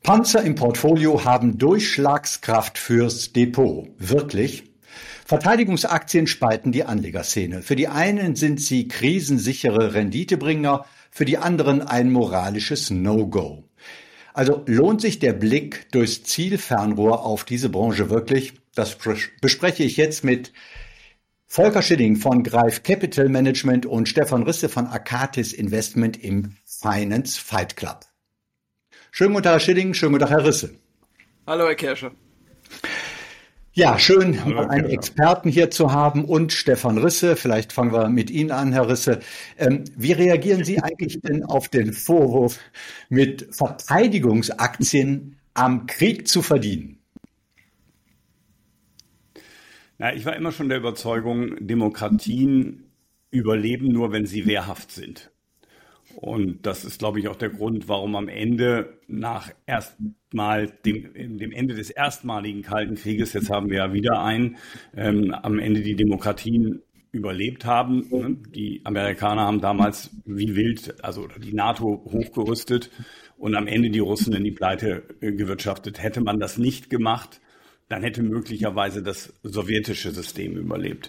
Panzer im Portfolio haben Durchschlagskraft fürs Depot. Wirklich? Verteidigungsaktien spalten die Anlegerszene. Für die einen sind sie krisensichere Renditebringer, für die anderen ein moralisches No-Go. Also lohnt sich der Blick durchs Zielfernrohr auf diese Branche wirklich? Das bespreche ich jetzt mit Volker Schilling von Greif Capital Management und Stefan Risse von Akatis Investment im Finance Fight Club. Schönen guten Tag, Herr Schilling, schönen guten Tag, Herr Risse. Hallo, Herr Kerscher. Ja, schön, einen Experten hier zu haben und Stefan Risse. Vielleicht fangen wir mit Ihnen an, Herr Risse. Wie reagieren Sie eigentlich denn auf den Vorwurf, mit Verteidigungsaktien am Krieg zu verdienen? Na, ich war immer schon der Überzeugung, Demokratien überleben nur, wenn sie wehrhaft sind. Und das ist, glaube ich, auch der Grund, warum am Ende nach erstmal dem Ende des erstmaligen Kalten Krieges, jetzt haben wir ja wieder einen, am Ende die Demokratien überlebt haben. Die Amerikaner haben damals wie wild, also die NATO hochgerüstet und am Ende die Russen in die Pleite gewirtschaftet. Hätte man das nicht gemacht, dann hätte möglicherweise das sowjetische System überlebt.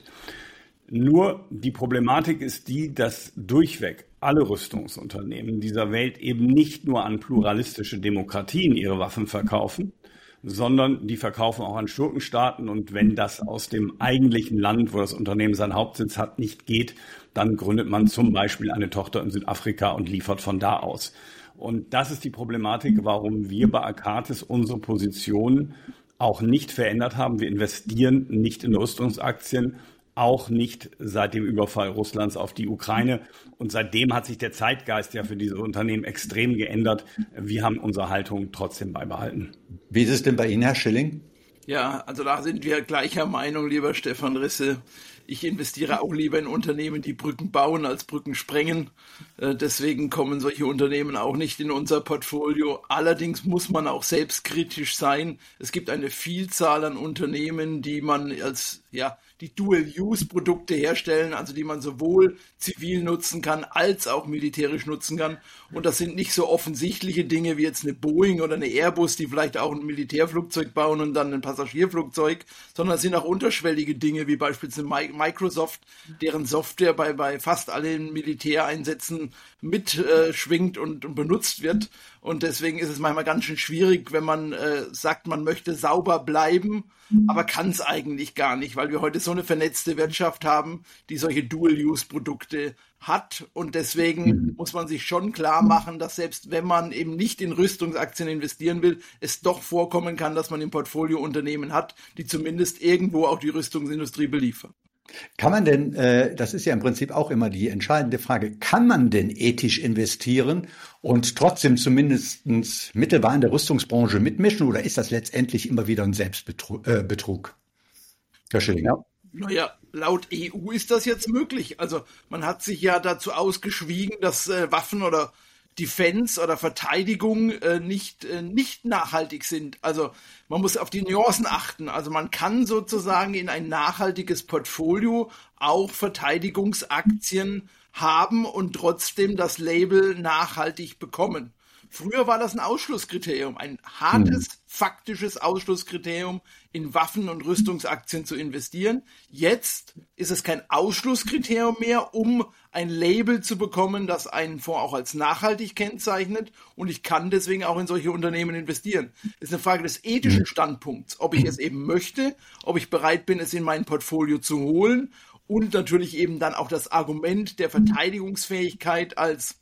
Nur die Problematik ist die, dass durchweg alle Rüstungsunternehmen dieser Welt eben nicht nur an pluralistische Demokratien ihre Waffen verkaufen, sondern die verkaufen auch an Schurkenstaaten. Und wenn das aus dem eigentlichen Land, wo das Unternehmen seinen Hauptsitz hat, nicht geht, dann gründet man zum Beispiel eine Tochter in Südafrika und liefert von da aus. Und das ist die Problematik, warum wir bei Akatis unsere Position auch nicht verändert haben. Wir investieren nicht in Rüstungsaktien, auch nicht seit dem Überfall Russlands auf die Ukraine. Und seitdem hat sich der Zeitgeist ja für diese Unternehmen extrem geändert. Wir haben unsere Haltung trotzdem beibehalten. Wie ist es denn bei Ihnen, Herr Schilling? Ja, also da sind wir gleicher Meinung, lieber Stefan Risse. Ich investiere auch lieber in Unternehmen, die Brücken bauen, als Brücken sprengen. Deswegen kommen solche Unternehmen auch nicht in unser Portfolio. Allerdings muss man auch selbstkritisch sein. Es gibt eine Vielzahl an Unternehmen, die man als, die Dual-Use-Produkte herstellen, also die man sowohl zivil nutzen kann, als auch militärisch nutzen kann. Und das sind nicht so offensichtliche Dinge wie jetzt eine Boeing oder eine Airbus, die vielleicht auch ein Militärflugzeug bauen und dann ein Passagierflugzeug, sondern es sind auch unterschwellige Dinge wie beispielsweise Microsoft, deren Software bei fast allen Militäreinsätzen mitschwingt und benutzt wird. Und deswegen ist es manchmal ganz schön schwierig, wenn man sagt, man möchte sauber bleiben, aber kann es eigentlich gar nicht, weil wir heute so eine vernetzte Wirtschaft haben, die solche Dual-Use-Produkte hat. Und deswegen muss man sich schon klar machen, dass selbst wenn man eben nicht in Rüstungsaktien investieren will, es doch vorkommen kann, dass man im Portfolio Unternehmen hat, die zumindest irgendwo auch die Rüstungsindustrie beliefern. Kann man denn, das ist ja im Prinzip auch immer die entscheidende Frage, kann man denn ethisch investieren und trotzdem zumindest mittelbar in der Rüstungsbranche mitmischen oder ist das letztendlich immer wieder ein Selbstbetrug? Herr Schilling. Ja. Naja, laut EU ist das jetzt möglich. Also man hat sich ja dazu ausgeschwiegen, dass Waffen oder Defense oder Verteidigung nicht nachhaltig sind. Also man muss auf die Nuancen achten. Also man kann sozusagen in ein nachhaltiges Portfolio auch Verteidigungsaktien haben und trotzdem das Label nachhaltig bekommen. Früher war das ein Ausschlusskriterium, ein hartes, faktisches Ausschlusskriterium, in Waffen- und Rüstungsaktien zu investieren. Jetzt ist es kein Ausschlusskriterium mehr, um ein Label zu bekommen, das einen Fonds auch als nachhaltig kennzeichnet. Und ich kann deswegen auch in solche Unternehmen investieren. Es ist eine Frage des ethischen Standpunkts, ob ich es eben möchte, ob ich bereit bin, es in mein Portfolio zu holen und natürlich eben dann auch das Argument der Verteidigungsfähigkeit als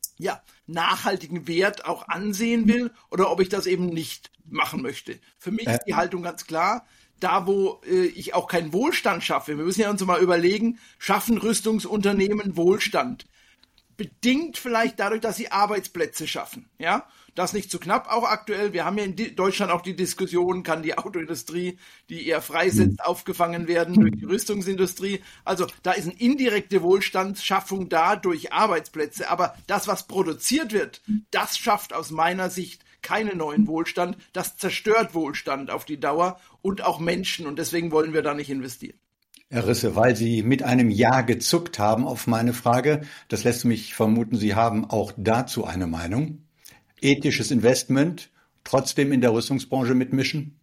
nachhaltigen Wert auch ansehen will oder ob ich das eben nicht machen möchte. Für mich ist die Haltung ganz klar, da wo ich auch keinen Wohlstand schaffe, wir müssen ja uns mal überlegen, schaffen Rüstungsunternehmen Wohlstand? Bedingt vielleicht dadurch, dass sie Arbeitsplätze schaffen, ja? Das nicht zu knapp, auch aktuell. Wir haben ja in Deutschland auch die Diskussion, kann die Autoindustrie, die eher freisetzt, aufgefangen werden durch die Rüstungsindustrie. Also da ist eine indirekte Wohlstandsschaffung da durch Arbeitsplätze. Aber das, was produziert wird, das schafft aus meiner Sicht keinen neuen Wohlstand. Das zerstört Wohlstand auf die Dauer und auch Menschen. Und deswegen wollen wir da nicht investieren. Herr Risse, weil Sie mit einem Ja gezuckt haben auf meine Frage, das lässt mich vermuten, Sie haben auch dazu eine Meinung. Ethisches Investment trotzdem in der Rüstungsbranche mitmischen?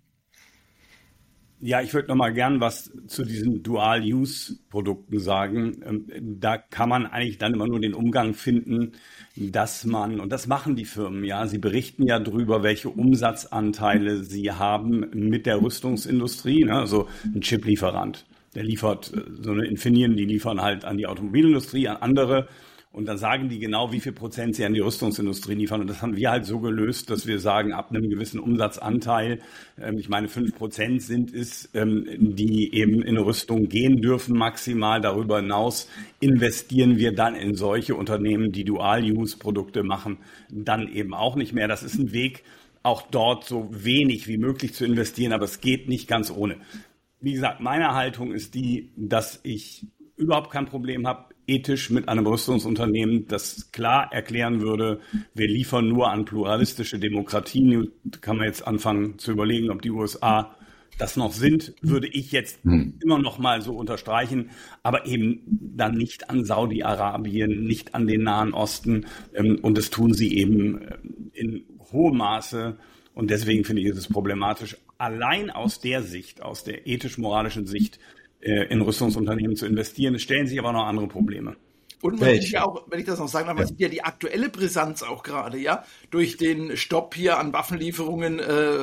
Ja, ich würde noch mal gern was zu diesen Dual-Use-Produkten sagen. Da kann man eigentlich dann immer nur den Umgang finden, dass man, und das machen die Firmen, ja, sie berichten ja drüber, welche Umsatzanteile sie haben mit der Rüstungsindustrie, ne? Also ein Chiplieferant, der liefert so eine Infineon, die liefern halt an die Automobilindustrie, an andere. Und dann sagen die genau, wie viel Prozent sie an die Rüstungsindustrie liefern. Und das haben wir halt so gelöst, dass wir sagen, ab einem gewissen Umsatzanteil, ich meine 5% sind es, die eben in Rüstung gehen dürfen maximal. Darüber hinaus investieren wir dann in solche Unternehmen, die Dual-Use-Produkte machen, dann eben auch nicht mehr. Das ist ein Weg, auch dort so wenig wie möglich zu investieren, aber es geht nicht ganz ohne. Wie gesagt, meine Haltung ist die, dass ich überhaupt kein Problem habe, ethisch mit einem Rüstungsunternehmen, das klar erklären würde, wir liefern nur an pluralistische Demokratien. Da kann man jetzt anfangen zu überlegen, ob die USA das noch sind, würde ich jetzt immer noch mal so unterstreichen, aber eben dann nicht an Saudi-Arabien, nicht an den Nahen Osten, und das tun sie eben in hohem Maße. Und deswegen finde ich, ist es problematisch, allein aus der Sicht, aus der ethisch-moralischen Sicht, in Rüstungsunternehmen zu investieren. Es stellen sich aber noch andere Probleme. Und man sieht ja auch, wenn ich das noch sagen darf, man sieht ja die aktuelle Brisanz auch gerade, ja, durch den Stopp hier an Waffenlieferungen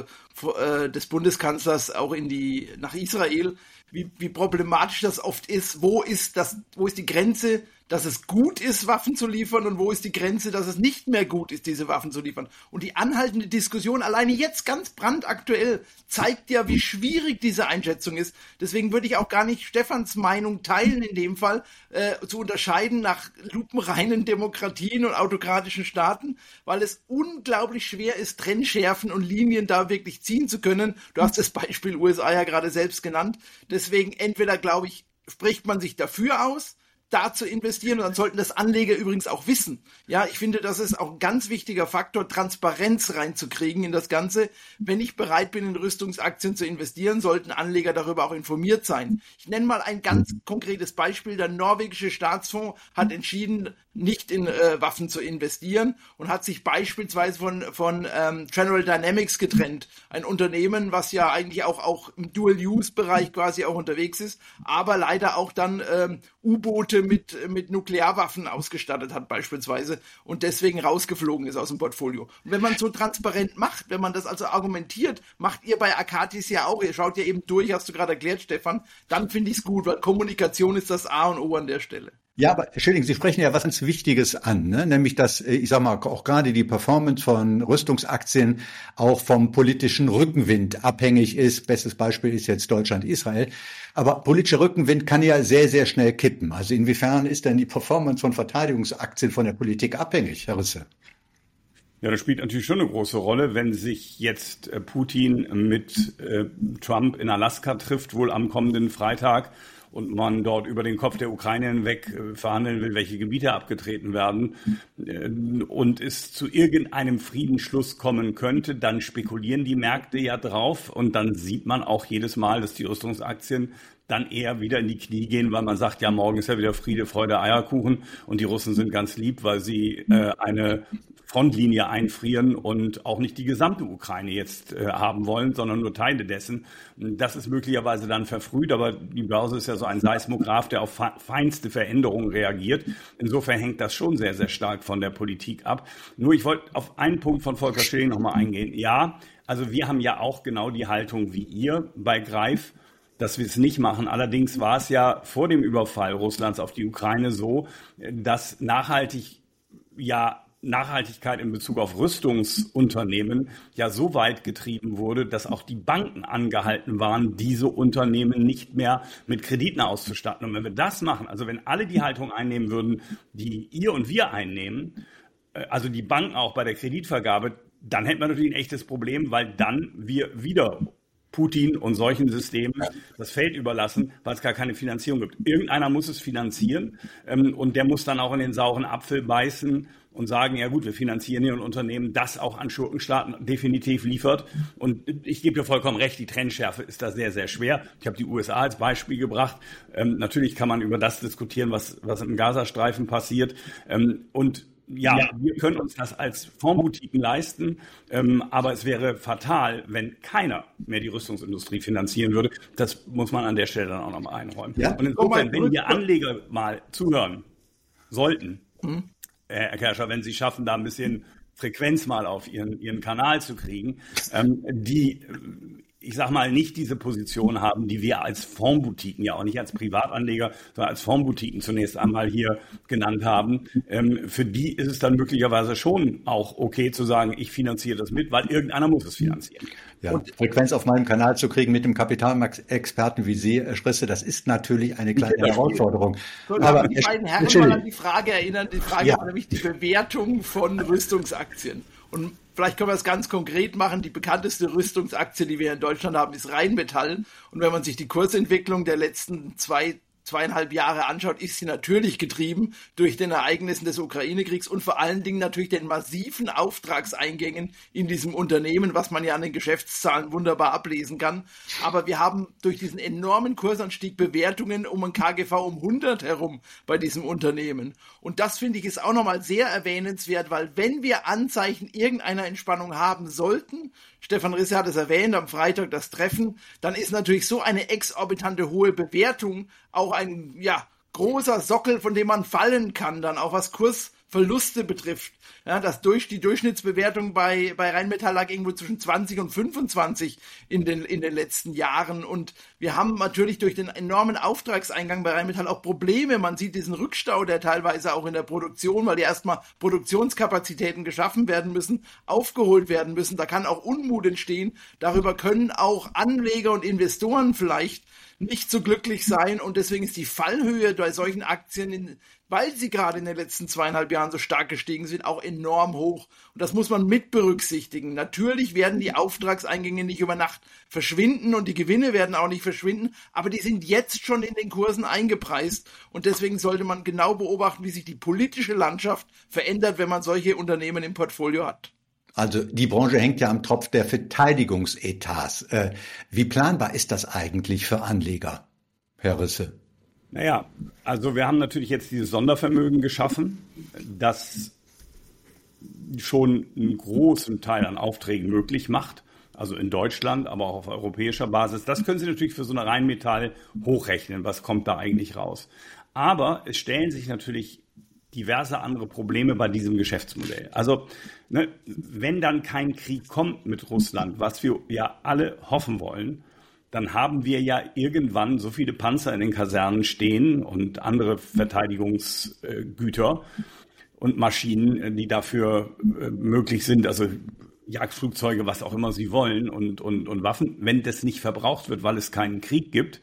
des Bundeskanzlers auch nach Israel, wie problematisch das oft ist. Wo ist die Grenze, dass es gut ist, Waffen zu liefern, und wo ist die Grenze, dass es nicht mehr gut ist, diese Waffen zu liefern? Und die anhaltende Diskussion alleine jetzt ganz brandaktuell zeigt ja, wie schwierig diese Einschätzung ist. Deswegen würde ich auch gar nicht Stefans Meinung teilen in dem Fall, zu unterscheiden nach lupenreinen Demokratien und autokratischen Staaten, weil es unglaublich schwer ist, Trennschärfen und Linien da wirklich ziehen zu können. Du hast das Beispiel USA ja gerade selbst genannt. Deswegen entweder, glaube ich, spricht man sich dafür aus, da zu investieren, und dann sollten das Anleger übrigens auch wissen. Ja, ich finde, das ist auch ein ganz wichtiger Faktor, Transparenz reinzukriegen in das Ganze. Wenn ich bereit bin, in Rüstungsaktien zu investieren, sollten Anleger darüber auch informiert sein. Ich nenne mal ein ganz konkretes Beispiel. Der norwegische Staatsfonds hat entschieden, nicht in Waffen zu investieren und hat sich beispielsweise von General Dynamics getrennt. Ein Unternehmen, was ja eigentlich auch im Dual-Use-Bereich quasi auch unterwegs ist, aber leider auch dann U-Boote mit Nuklearwaffen ausgestattet hat beispielsweise und deswegen rausgeflogen ist aus dem Portfolio. Und wenn man so transparent macht, wenn man das also argumentiert, macht ihr bei Akatis ja auch, ihr schaut ja eben durch, hast du gerade erklärt, Stefan, dann finde ich es gut, weil Kommunikation ist das A und O an der Stelle. Ja, aber Entschuldigung, Sie sprechen ja was ganz Wichtiges an, ne? Nämlich, dass, ich sag mal, auch gerade die Performance von Rüstungsaktien auch vom politischen Rückenwind abhängig ist. Bestes Beispiel ist jetzt Deutschland, Israel. Aber politischer Rückenwind kann ja sehr, sehr schnell kippen. Also inwiefern ist denn die Performance von Verteidigungsaktien von der Politik abhängig, Herr Risse? Ja, das spielt natürlich schon eine große Rolle, wenn sich jetzt Putin mit Trump in Alaska trifft, wohl am kommenden Freitag, und man dort über den Kopf der Ukraine hinweg verhandeln will, welche Gebiete abgetreten werden, und es zu irgendeinem Friedensschluss kommen könnte, dann spekulieren die Märkte ja drauf, und dann sieht man auch jedes Mal, dass die Rüstungsaktien dann eher wieder in die Knie gehen, weil man sagt, ja, morgen ist ja wieder Friede, Freude, Eierkuchen, und die Russen sind ganz lieb, weil sie eine Frontlinie einfrieren und auch nicht die gesamte Ukraine jetzt haben wollen, sondern nur Teile dessen. Das ist möglicherweise dann verfrüht, aber die Börse ist ja so ein Seismograph, der auf feinste Veränderungen reagiert. Insofern hängt das schon sehr, sehr stark von der Politik ab. Nur ich wollte auf einen Punkt von Volker Schilling nochmal eingehen. Ja, also wir haben ja auch genau die Haltung wie ihr bei Greif, dass wir es nicht machen. Allerdings war es ja vor dem Überfall Russlands auf die Ukraine so, dass Nachhaltigkeit in Bezug auf Rüstungsunternehmen ja so weit getrieben wurde, dass auch die Banken angehalten waren, diese Unternehmen nicht mehr mit Krediten auszustatten. Und wenn wir das machen, also wenn alle die Haltung einnehmen würden, die ihr und wir einnehmen, also die Banken auch bei der Kreditvergabe, dann hätten wir natürlich ein echtes Problem, weil dann wir wieder Putin und solchen Systemen das Feld überlassen, weil es gar keine Finanzierung gibt. Irgendeiner muss es finanzieren, und der muss dann auch in den sauren Apfel beißen und sagen, ja gut, wir finanzieren hier ein Unternehmen, das auch an Schurkenstaaten definitiv liefert. Und ich gebe dir vollkommen recht, die Trennschärfe ist da sehr, sehr schwer. Ich habe die USA als Beispiel gebracht. Natürlich kann man über das diskutieren, was im Gazastreifen passiert. Und wir können uns das als Fondsboutiquen leisten, aber es wäre fatal, wenn keiner mehr die Rüstungsindustrie finanzieren würde. Das muss man an der Stelle dann auch nochmal einräumen. Ja. Und insofern, wenn hier Anleger mal zuhören sollten, Herr Kerscher, wenn Sie schaffen, da ein bisschen Frequenz mal auf Ihren Kanal zu kriegen, die, ich sag mal, nicht diese Position haben, die wir als Fondsboutiquen, ja auch nicht als Privatanleger, sondern als Fondsboutiquen zunächst einmal hier genannt haben. Für die ist es dann möglicherweise schon auch okay zu sagen, ich finanziere das mit, weil irgendeiner muss es finanzieren. Ja, und Frequenz auf meinem Kanal zu kriegen mit dem Kapitalmarktexperten wie Sie, Herr Schrisse, das ist natürlich eine kleine Herausforderung. So, aber die beiden Herren mal an die Frage erinnern. Die Frage war nämlich die Bewertung von Rüstungsaktien. Und vielleicht können wir es ganz konkret machen. Die bekannteste Rüstungsaktie, die wir in Deutschland haben, ist Rheinmetall. Und wenn man sich die Kursentwicklung der letzten 2,5 Jahre anschaut, ist sie natürlich getrieben durch den Ereignissen des Ukraine-Kriegs und vor allen Dingen natürlich den massiven Auftragseingängen in diesem Unternehmen, was man ja an den Geschäftszahlen wunderbar ablesen kann. Aber wir haben durch diesen enormen Kursanstieg Bewertungen um ein KGV um 100 herum bei diesem Unternehmen. Und das finde ich ist auch nochmal sehr erwähnenswert, weil wenn wir Anzeichen irgendeiner Entspannung haben sollten, Stefan Risse hat es erwähnt, am Freitag das Treffen, dann ist natürlich so eine exorbitante hohe Bewertung auch ein großer Sockel, von dem man fallen kann, dann auch was Kursverluste betrifft. Ja, die Durchschnittsbewertung bei Rheinmetall lag irgendwo zwischen 20 und 25 in den letzten Jahren. Und wir haben natürlich durch den enormen Auftragseingang bei Rheinmetall auch Probleme. Man sieht diesen Rückstau, der teilweise auch in der Produktion, weil ja erstmal Produktionskapazitäten geschaffen werden müssen, aufgeholt werden müssen. Da kann auch Unmut entstehen. Darüber können auch Anleger und Investoren vielleicht nicht so glücklich sein. Und deswegen ist die Fallhöhe bei solchen Aktien, weil sie gerade in den letzten 2,5 Jahren so stark gestiegen sind, auch enorm hoch. Und das muss man mit berücksichtigen. Natürlich werden die Auftragseingänge nicht über Nacht verschwinden und die Gewinne werden auch nicht verschwinden, aber die sind jetzt schon in den Kursen eingepreist. Und deswegen sollte man genau beobachten, wie sich die politische Landschaft verändert, wenn man solche Unternehmen im Portfolio hat. Also die Branche hängt ja am Tropf der Verteidigungsetats. Wie planbar ist das eigentlich für Anleger, Herr Risse? Naja, also wir haben natürlich jetzt dieses Sondervermögen geschaffen, das schon einen großen Teil an Aufträgen möglich macht, also in Deutschland, aber auch auf europäischer Basis. Das können Sie natürlich für so eine Rheinmetall hochrechnen, was kommt da eigentlich raus. Aber es stellen sich natürlich diverse andere Probleme bei diesem Geschäftsmodell. Also wenn dann kein Krieg kommt mit Russland, was wir ja alle hoffen wollen, dann haben wir ja irgendwann so viele Panzer in den Kasernen stehen und andere Verteidigungsgüter und Maschinen, die dafür möglich sind, also Jagdflugzeuge, was auch immer sie wollen und Waffen. Wenn das nicht verbraucht wird, weil es keinen Krieg gibt,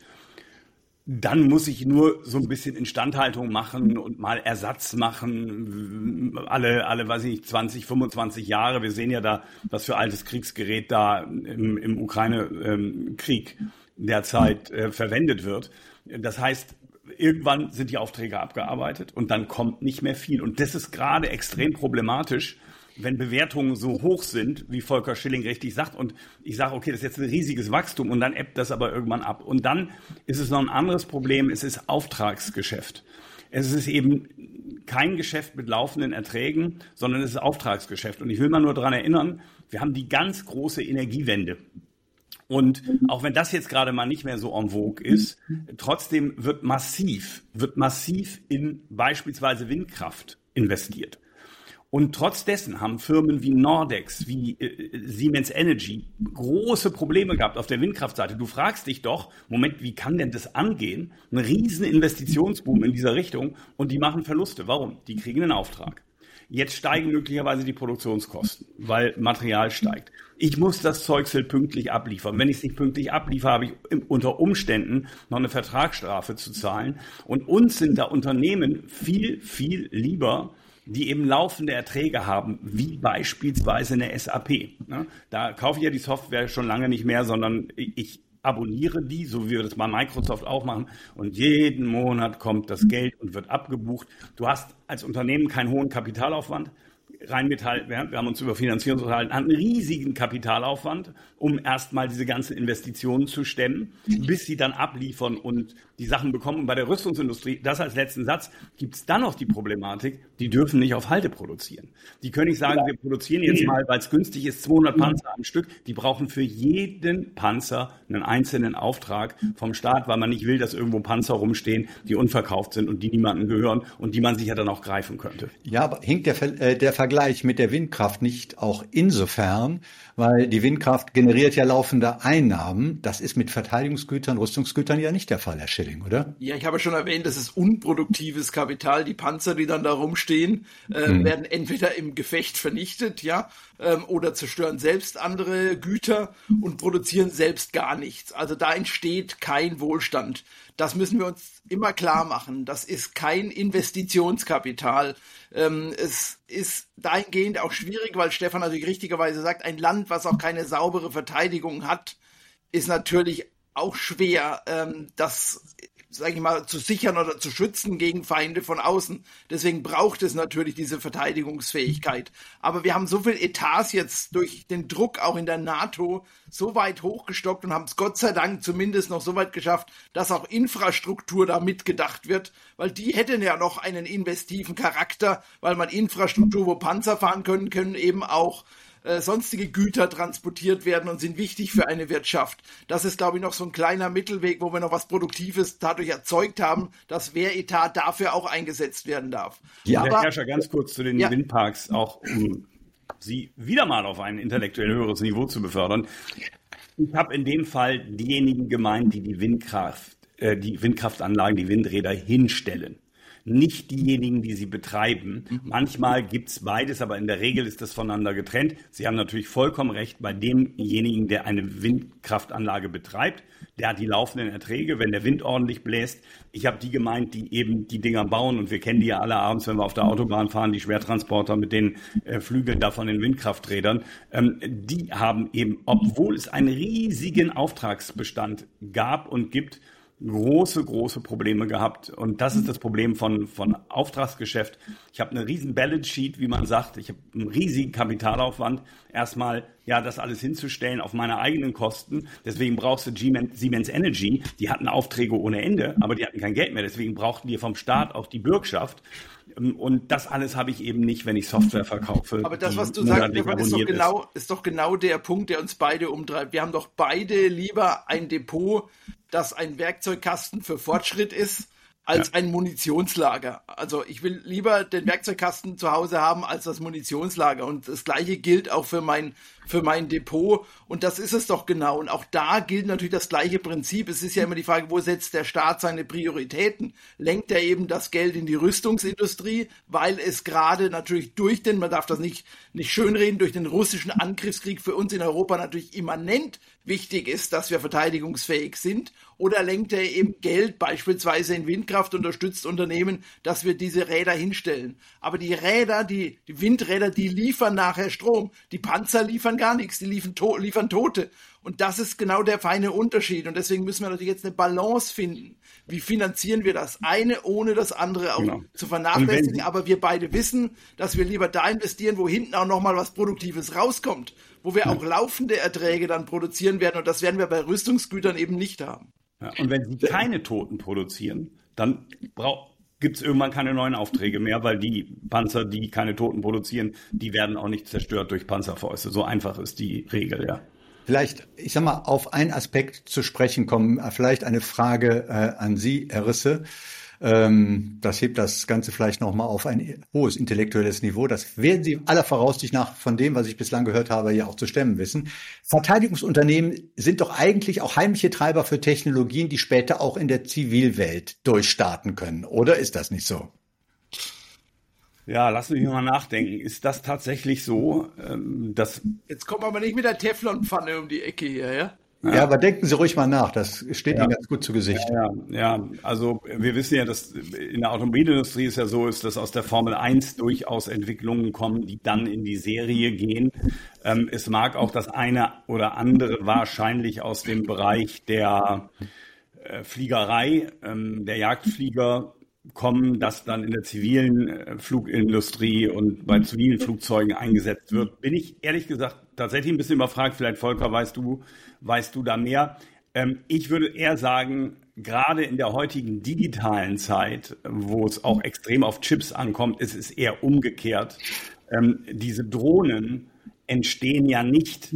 dann muss ich nur so ein bisschen Instandhaltung machen und mal Ersatz machen, alle, weiß ich nicht, 20, 25 Jahre. Wir sehen ja da, was für altes Kriegsgerät da im Ukraine-Krieg derzeit verwendet wird. Das heißt, irgendwann sind die Aufträge abgearbeitet und dann kommt nicht mehr viel. Und das ist gerade extrem problematisch, wenn Bewertungen so hoch sind, wie Volker Schilling richtig sagt, und ich sage, okay, das ist jetzt ein riesiges Wachstum und dann ebbt das aber irgendwann ab. Und dann ist es noch ein anderes Problem, es ist Auftragsgeschäft. Es ist eben kein Geschäft mit laufenden Erträgen, sondern es ist Auftragsgeschäft. Und ich will mal nur daran erinnern, wir haben die ganz große Energiewende. Und auch wenn das jetzt gerade mal nicht mehr so en vogue ist, trotzdem wird massiv in beispielsweise Windkraft investiert. Und trotz dessen haben Firmen wie Nordex, wie Siemens Energy große Probleme gehabt auf der Windkraftseite. Du fragst dich doch, Moment, wie kann denn das angehen? Ein riesen Investitionsboom in dieser Richtung und die machen Verluste. Warum? Die kriegen einen Auftrag. Jetzt steigen möglicherweise die Produktionskosten, weil Material steigt. Ich muss das Zeugselt pünktlich abliefern. Wenn ich es nicht pünktlich abliefere, habe ich unter Umständen noch eine Vertragsstrafe zu zahlen. Und uns sind da Unternehmen viel, viel lieber, die eben laufende Erträge haben, wie beispielsweise eine SAP. Da kaufe ich ja die Software schon lange nicht mehr, sondern ich abonniere die, so wie wir das bei Microsoft auch machen, und jeden Monat kommt das Geld und wird abgebucht. Du hast als Unternehmen keinen hohen Kapitalaufwand, Rheinmetall, wir haben uns über Finanzierung unterhalten, hat einen riesigen Kapitalaufwand, um erstmal diese ganzen Investitionen zu stemmen, bis sie dann abliefern und die Sachen bekommen. Und bei der Rüstungsindustrie, das als letzten Satz, gibt es dann noch die Problematik, die dürfen nicht auf Halde produzieren. Die können nicht sagen, wir produzieren jetzt mal, weil es günstig ist, 200 Panzer am Stück. Die brauchen für jeden Panzer einen einzelnen Auftrag vom Staat, weil man nicht will, dass irgendwo Panzer rumstehen, die unverkauft sind und die niemandem gehören und die man sich ja dann auch greifen könnte. Ja, aber hinkt der Vergleich mit der Windkraft nicht auch insofern, weil die Windkraft generiert ja laufende Einnahmen. Das ist mit Verteidigungsgütern, Rüstungsgütern ja nicht der Fall, Herr Schilling, oder? Ja, ich habe schon erwähnt, das ist unproduktives Kapital. Die Panzer, die dann da rumstehen, werden entweder im Gefecht vernichtet, ja, oder zerstören selbst andere Güter und produzieren selbst gar nichts. Also da entsteht kein Wohlstand. Das müssen wir uns immer klar machen. Das ist kein Investitionskapital. Es ist dahingehend auch schwierig, weil Stefan natürlich richtigerweise sagt, ein Land, was auch keine saubere Verteidigung hat, ist natürlich auch schwer, das, sage ich mal, zu sichern oder zu schützen gegen Feinde von außen. Deswegen braucht es natürlich diese Verteidigungsfähigkeit. Aber wir haben so viel Etats jetzt durch den Druck auch in der NATO so weit hochgestockt und haben es Gott sei Dank zumindest noch so weit geschafft, dass auch Infrastruktur da mitgedacht wird, weil die hätten ja noch einen investiven Charakter, weil man Infrastruktur, wo Panzer fahren können eben auch sonstige Güter transportiert werden und sind wichtig für eine Wirtschaft. Das ist, glaube ich, noch so ein kleiner Mittelweg, wo wir noch was Produktives dadurch erzeugt haben, dass Wehretat dafür auch eingesetzt werden darf. Ja, Herr Herrscher, ganz kurz zu den Windparks, auch um Sie wieder mal auf ein intellektuell höheres Niveau zu befördern. Ich habe in dem Fall diejenigen gemeint, die Windkraftanlagen, die Windräder hinstellen. Nicht diejenigen, die sie betreiben. Manchmal gibt's beides, aber in der Regel ist das voneinander getrennt. Sie haben natürlich vollkommen recht, bei demjenigen, der eine Windkraftanlage betreibt, der hat die laufenden Erträge, wenn der Wind ordentlich bläst. Ich habe die gemeint, die eben die Dinger bauen und wir kennen die ja alle abends, wenn wir auf der Autobahn fahren, die Schwertransporter mit den Flügeln da von den Windkrafträdern. Die haben eben, obwohl es einen riesigen Auftragsbestand gab und gibt, große Probleme gehabt. Und das ist das Problem von Auftragsgeschäft. Ich habe eine riesen Balance Sheet, wie man sagt. Ich habe einen riesigen Kapitalaufwand. Erstmal, das alles hinzustellen auf meine eigenen Kosten. Deswegen brauchst du Siemens Energy. Die hatten Aufträge ohne Ende, aber die hatten kein Geld mehr. Deswegen brauchten die vom Staat auch die Bürgschaft. Und das alles habe ich eben nicht, wenn ich Software verkaufe. Aber das, was du sagst, ist doch genau der Punkt, der uns beide umtreibt. Wir haben doch beide lieber ein Depot, das ein Werkzeugkasten für Fortschritt ist, als ein Munitionslager. Also ich will lieber den Werkzeugkasten zu Hause haben als das Munitionslager. Und das Gleiche gilt auch für mein Depot. Und das ist es doch genau. Und auch da gilt natürlich das gleiche Prinzip. Es ist ja immer die Frage, wo setzt der Staat seine Prioritäten? Lenkt er eben das Geld in die Rüstungsindustrie, weil es gerade natürlich man darf das nicht schönreden, durch den russischen Angriffskrieg für uns in Europa natürlich immanent wichtig ist, dass wir verteidigungsfähig sind? Oder lenkt er eben Geld beispielsweise in Windkraft, unterstützt Unternehmen, dass wir diese Räder hinstellen? Aber die Räder, die Windräder, die liefern nachher Strom. Die Panzer liefern gar nichts, die liefern Tote. Und das ist genau der feine Unterschied. Und deswegen müssen wir natürlich jetzt eine Balance finden. Wie finanzieren wir das eine, ohne das andere auch zu vernachlässigen? Aber wir beide wissen, dass wir lieber da investieren, wo hinten auch nochmal was Produktives rauskommt, wo wir auch laufende Erträge dann produzieren werden. Und das werden wir bei Rüstungsgütern eben nicht haben. Ja, und wenn sie keine Toten produzieren, dann gibt es irgendwann keine neuen Aufträge mehr, weil die Panzer, die keine Toten produzieren, die werden auch nicht zerstört durch Panzerfäuste. So einfach ist die Regel, ja. Vielleicht, ich sag mal, auf einen Aspekt zu sprechen kommen, vielleicht eine Frage an Sie, Herr Risse. Das hebt das Ganze vielleicht nochmal auf ein hohes intellektuelles Niveau. Das werden Sie aller Voraussicht nach von dem, was ich bislang gehört habe, ja auch zu stemmen wissen. Verteidigungsunternehmen sind doch eigentlich auch heimliche Treiber für Technologien, die später auch in der Zivilwelt durchstarten können. Oder ist das nicht so? Ja, lassen Sie mich mal nachdenken. Ist das tatsächlich so, dass... Jetzt kommen wir aber nicht mit der Teflonpfanne um die Ecke hier, ja? Ja, aber denken Sie ruhig mal nach, das steht Ihnen ganz gut zu Gesicht. Ja, also wir wissen ja, dass in der Automobilindustrie es ja so ist, dass aus der Formel 1 durchaus Entwicklungen kommen, die dann in die Serie gehen. Es mag auch das eine oder andere wahrscheinlich aus dem Bereich der Fliegerei, der Jagdflieger kommen, das dann in der zivilen Flugindustrie und bei zivilen Flugzeugen eingesetzt wird, bin ich ehrlich gesagt tatsächlich ein bisschen überfragt. Vielleicht, Volker, weißt du da mehr? Ich würde eher sagen, gerade in der heutigen digitalen Zeit, wo es auch extrem auf Chips ankommt, ist es eher umgekehrt. Diese Drohnen entstehen ja nicht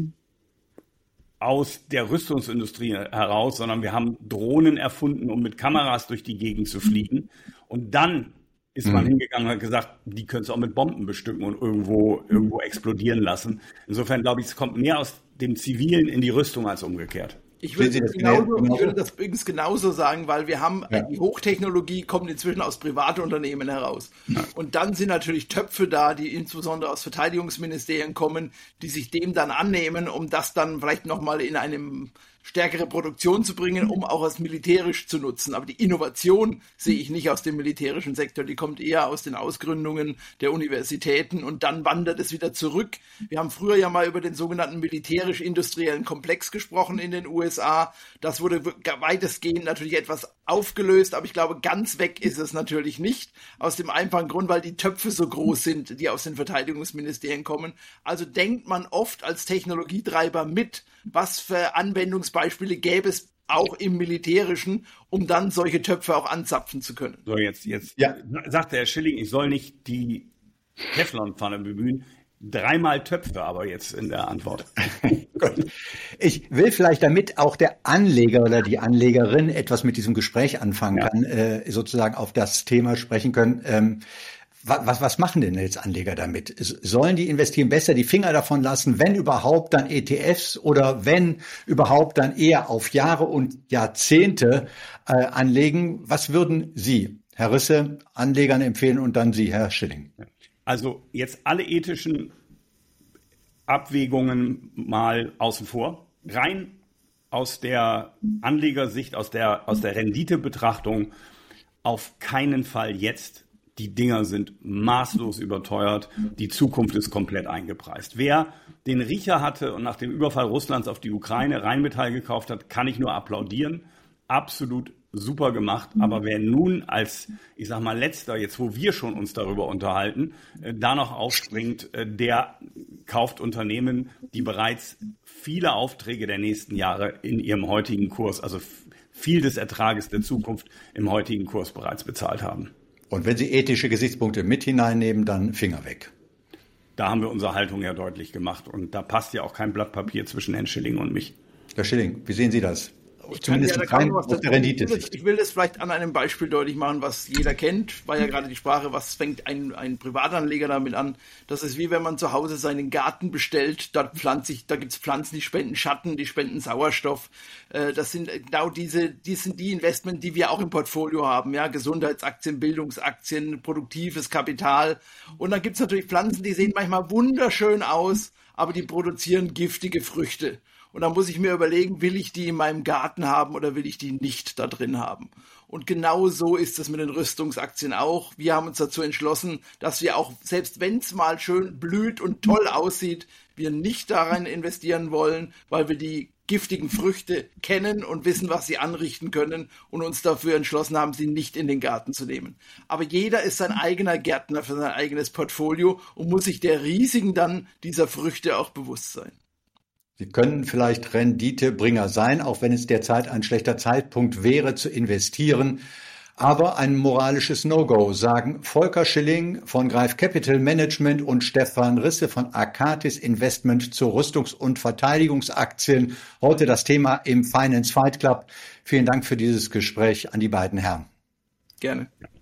aus der Rüstungsindustrie heraus, sondern wir haben Drohnen erfunden, um mit Kameras durch die Gegend zu fliegen. Und dann ist man hingegangen und hat gesagt, die können es auch mit Bomben bestücken und irgendwo explodieren lassen. Insofern glaube ich, es kommt mehr aus dem Zivilen in die Rüstung als umgekehrt. Ich würde das übrigens genauso sagen, weil wir haben, die Hochtechnologie kommt inzwischen aus privaten Unternehmen heraus. Ja. Und dann sind natürlich Töpfe da, die insbesondere aus Verteidigungsministerien kommen, die sich dem dann annehmen, um das dann vielleicht nochmal in einem stärkere Produktion zu bringen, um auch als militärisch zu nutzen. Aber die Innovation sehe ich nicht aus dem militärischen Sektor, die kommt eher aus den Ausgründungen der Universitäten und dann wandert es wieder zurück. Wir haben früher ja mal über den sogenannten militärisch-industriellen Komplex gesprochen in den USA. Das wurde weitestgehend natürlich etwas aufgelöst, aber ich glaube, ganz weg ist es natürlich nicht. Aus dem einfachen Grund, weil die Töpfe so groß sind, die aus den Verteidigungsministerien kommen. Also denkt man oft als Technologietreiber mit, was für Anwendungsbeispiele gäbe es auch im Militärischen, um dann solche Töpfe auch anzapfen zu können. So, jetzt sagt der Herr Schilling, ich soll nicht die Teflonpfanne bemühen. 3-mal Töpfe aber jetzt in der Antwort. Gut. Ich will vielleicht, damit auch der Anleger oder die Anlegerin etwas mit diesem Gespräch anfangen kann, sozusagen auf das Thema sprechen können. Was machen denn jetzt Anleger damit? Sollen die investieren, besser die Finger davon lassen, wenn überhaupt dann ETFs oder wenn überhaupt dann eher auf Jahre und Jahrzehnte anlegen? Was würden Sie, Herr Risse, Anlegern empfehlen und dann Sie, Herr Schilling? Also jetzt alle ethischen Abwägungen mal außen vor. Rein aus der Anlegersicht, aus der Renditebetrachtung auf keinen Fall jetzt. Die Dinger sind maßlos überteuert. Die Zukunft ist komplett eingepreist. Wer den Riecher hatte und nach dem Überfall Russlands auf die Ukraine Rheinmetall gekauft hat, kann ich nur applaudieren. Absolut super gemacht. Aber wer nun als, ich sag mal, letzter, jetzt wo wir schon uns darüber unterhalten, da noch aufspringt, der kauft Unternehmen, die bereits viele Aufträge der nächsten Jahre in ihrem heutigen Kurs, also viel des Ertrages der Zukunft im heutigen Kurs bereits bezahlt haben. Und wenn Sie ethische Gesichtspunkte mit hineinnehmen, dann Finger weg. Da haben wir unsere Haltung ja deutlich gemacht. Und da passt ja auch kein Blatt Papier zwischen Herrn Schilling und mich. Herr Schilling, wie sehen Sie das? Zumindest rein aus der Rendite-Sicht. Ich will das vielleicht an einem Beispiel deutlich machen, was jeder kennt. War ja gerade die Sprache, was fängt ein Privatanleger damit an? Das ist wie wenn man zu Hause seinen Garten bestellt. Da gibt es Pflanzen, die spenden Schatten, die spenden Sauerstoff. Das sind genau die sind die Investments, die wir auch im Portfolio haben. Ja, Gesundheitsaktien, Bildungsaktien, produktives Kapital. Und dann gibt es natürlich Pflanzen, die sehen manchmal wunderschön aus, aber die produzieren giftige Früchte. Und dann muss ich mir überlegen, will ich die in meinem Garten haben oder will ich die nicht da drin haben? Und genau so ist es mit den Rüstungsaktien auch. Wir haben uns dazu entschlossen, dass wir auch, selbst wenn es mal schön blüht und toll aussieht, wir nicht darin investieren wollen, weil wir die giftigen Früchte kennen und wissen, was sie anrichten können und uns dafür entschlossen haben, sie nicht in den Garten zu nehmen. Aber jeder ist sein eigener Gärtner für sein eigenes Portfolio und muss sich der Risiken dann dieser Früchte auch bewusst sein. Sie können vielleicht Renditebringer sein, auch wenn es derzeit ein schlechter Zeitpunkt wäre, zu investieren. Aber ein moralisches No-Go, sagen Volker Schilling von Greif Capital Management und Stefan Risse von Arcatis Investment zu Rüstungs- und Verteidigungsaktien. Heute das Thema im Finance Fight Club. Vielen Dank für dieses Gespräch an die beiden Herren. Gerne.